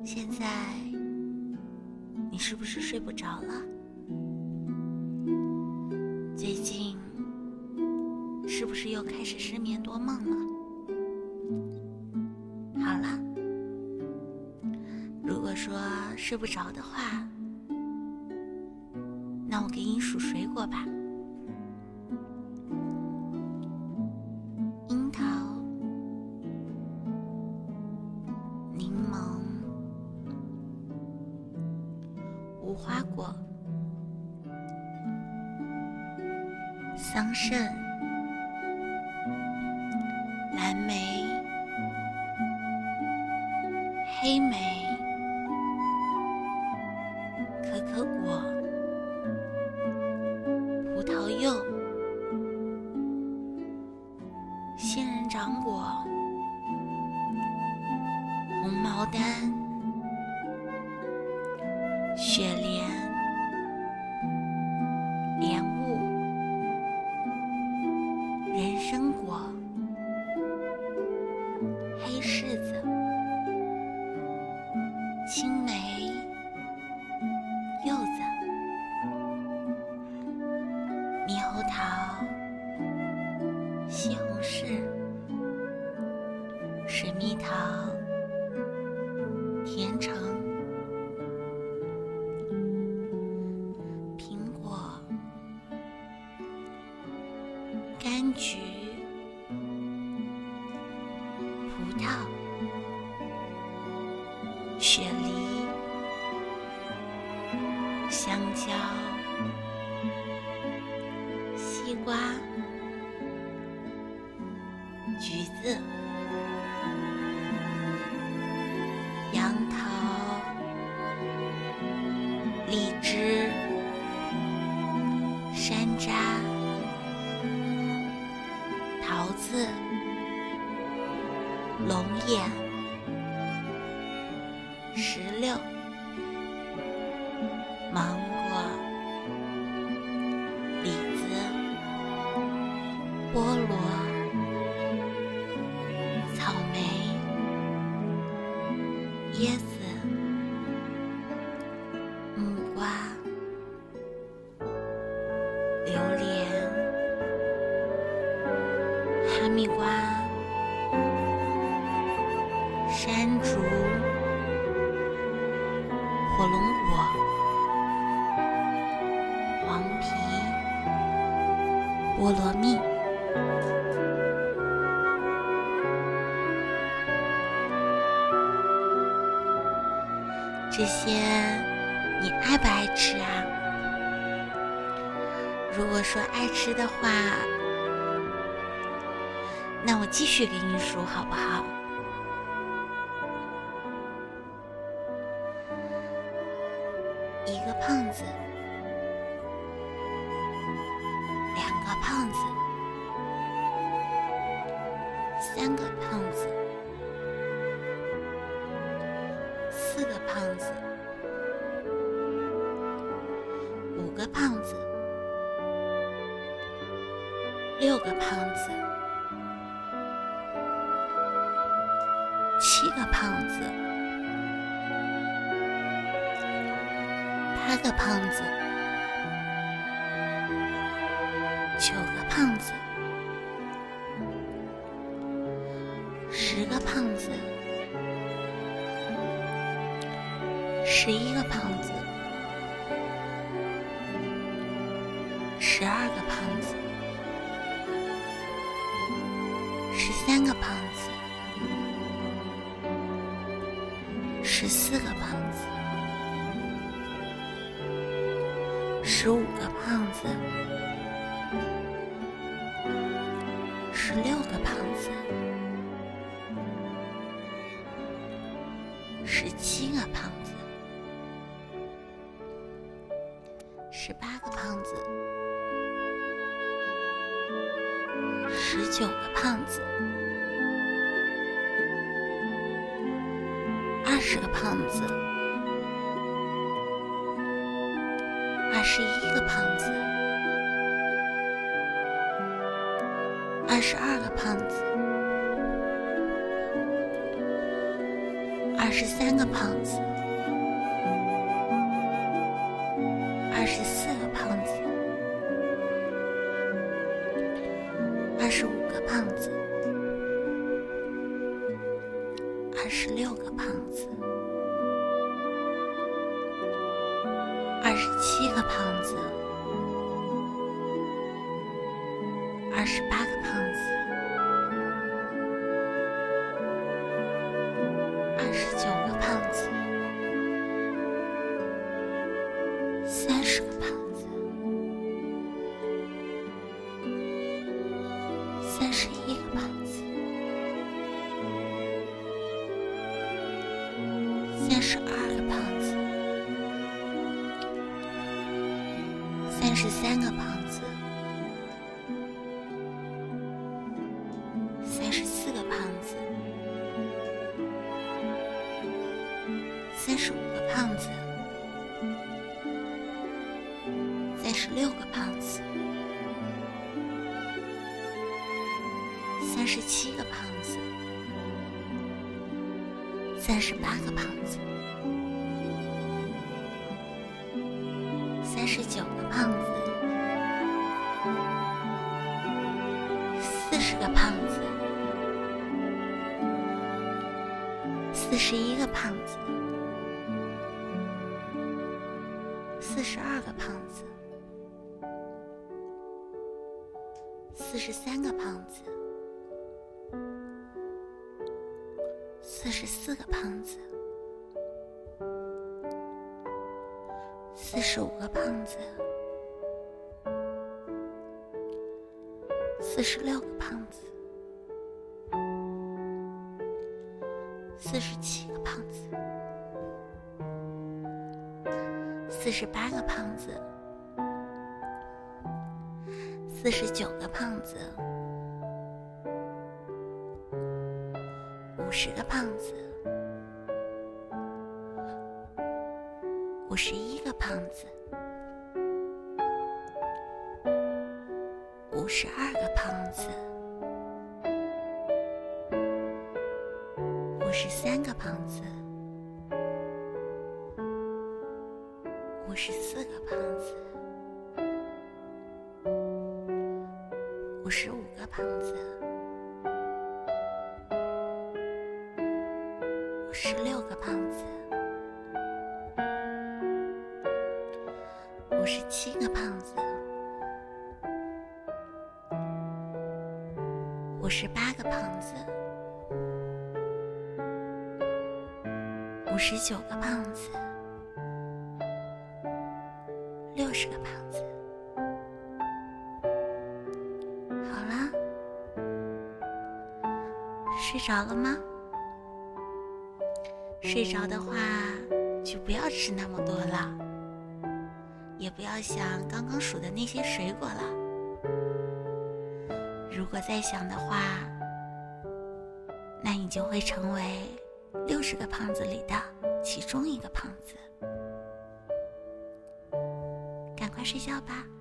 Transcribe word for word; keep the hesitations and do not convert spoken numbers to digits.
现在你是不是睡不着了？最近是不是又开始失眠多梦了？好了，如果说睡不着的话，那我给你数水果吧。樱桃、柠檬、无花果、桑葚、蓝莓、黑莓、可可果、葡萄柚、仙人掌果、红毛丹、雪莲、莲雾、人参果、黑柿子、青梅、柚子、猕猴桃、西红柿、水蜜桃、甜橙、苹果、柑橘、葡萄、雪梨、香蕉、西瓜、橘子、杨桃、荔枝、山楂、桃子、龙眼、石榴、芒果、李子、菠萝、草莓、椰子、木瓜、榴莲、哈密瓜、山竹、火龙果、黄皮、菠萝蜜。这些你爱不爱吃啊？如果说爱吃的话，那我继续给你数好不好？一个胖子，两个胖子，三个胖子，四个胖子，五个胖子，六个胖子，七个胖子，八个胖子，九个胖子，十个胖子，十一个胖子，十二个胖子，十三个胖子，十四个胖子，十五个胖子，十六个胖子，十七个胖子，十八个胖子，十九个胖子，二十个胖子，二十一个胖子，二十二个胖子，二二十三个胖子，二十四个胖子，二十五个胖子，二十六个胖子，二十七个胖子，二十八个胖子，二十九个胖子，三十个胖子，三十一个胖子，三十二个胖子，三十三个胖子，三十四个胖子，三十五个胖子，三十六个胖子，三十七个胖子，三十八个胖子，三十九个胖子，四十个胖子，四十一个胖子，四十二个胖子，四十三个胖子，四十四个胖子，四十五个胖子，四十六个胖子，四十七个胖子，四十八个胖子，四十九个胖子，五十个胖子，五十一个胖子，五十二个胖子，五十三个胖子，五十四个胖子，五十五个胖子，五十六个胖子，五十七个胖子，五十八个胖子，五十九个胖子，六十个胖子。好啦，睡着了吗？睡着的话，就不要吃那么多了，也不要想刚刚数的那些水果了。如果再想的话，那你就会成为六十个胖子里的其中一个胖子。赶快睡觉吧。